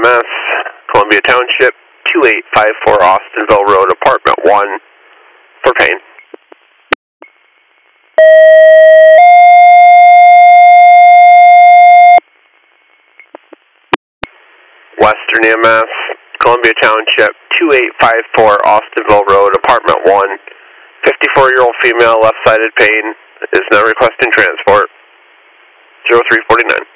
EMS, Columbia Township, 2854 Austinville Road, Apartment 1, for pain. Western EMS, Columbia Township, 2854 Austinville Road, Apartment 1, 54-year-old female, left-sided pain, is now requesting transport, 0349.